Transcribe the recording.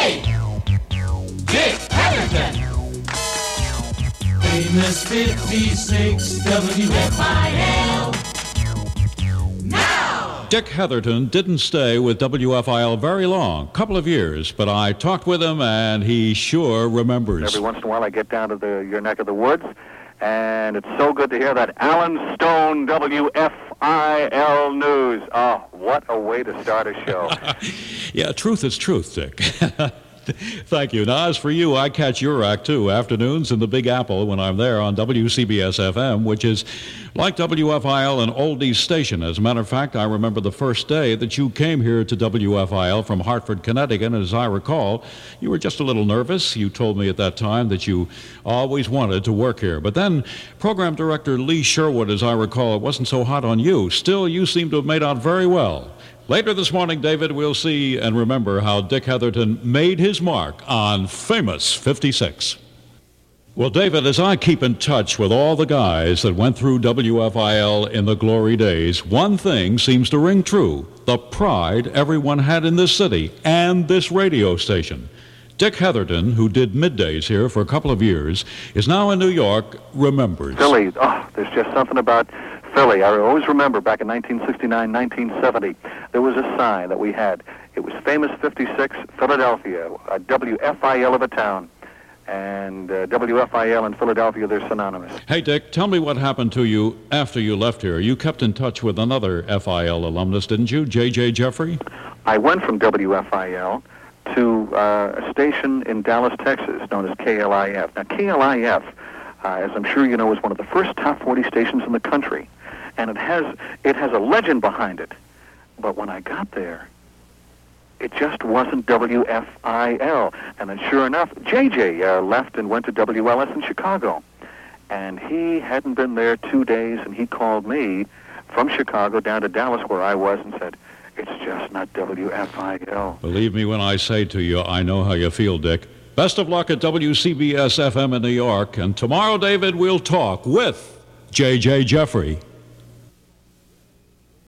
Hey! Dick Heatherton! Famous 56 WFIL. Now! Dick Heatherton didn't stay with WFIL very long, couple of years, but I talked with him and he sure remembers. Every once in a while I get down to your neck of the woods, and it's so good to hear that Alan Stone WFIL news. Oh, what a way to start a show. Yeah, truth is truth, Dick. Thank you. Now, as for you, I catch your act, too, afternoons in the Big Apple when I'm there on WCBS-FM, which is like WFIL, an oldies station. As a matter of fact, I remember the first day that you came here to WFIL from Hartford, Connecticut, and as I recall, you were just a little nervous. You told me at that time that you always wanted to work here. But then Program Director Lee Sherwood, as I recall, it wasn't so hot on you. Still, you seem to have made out very well. Later this morning, David, we'll see and remember how Dick Heatherton made his mark on Famous 56. Well, David, as I keep in touch with all the guys that went through WFIL in the glory days, one thing seems to ring true: the pride everyone had in this city and this radio station. Dick Heatherton, who did middays here for a couple of years, is now in New York, remembers. Philly, there's just something about Philly. I always remember back in 1969, 1970, there was a sign that we had. It was Famous 56, Philadelphia, a WFIL of a town. And WFIL and Philadelphia, they're synonymous. Hey, Dick, tell me what happened to you after you left here. You kept in touch with another FIL alumnus, didn't you, J.J. Jeffrey? I went from WFIL to a station in Dallas, Texas, known as KLIF. Now, KLIF, as I'm sure you know, is one of the first top 40 stations in the country. And it has a legend behind it. But when I got there, it just wasn't WFIL. And then sure enough, JJ left and went to WLS in Chicago. And he hadn't been there 2 days, and he called me from Chicago down to Dallas where I was and said, it's just not WFIL. Believe me when I say to you, I know how you feel, Dick. Best of luck at WCBS-FM in New York. And tomorrow, David, we'll talk with J.J. Jeffrey.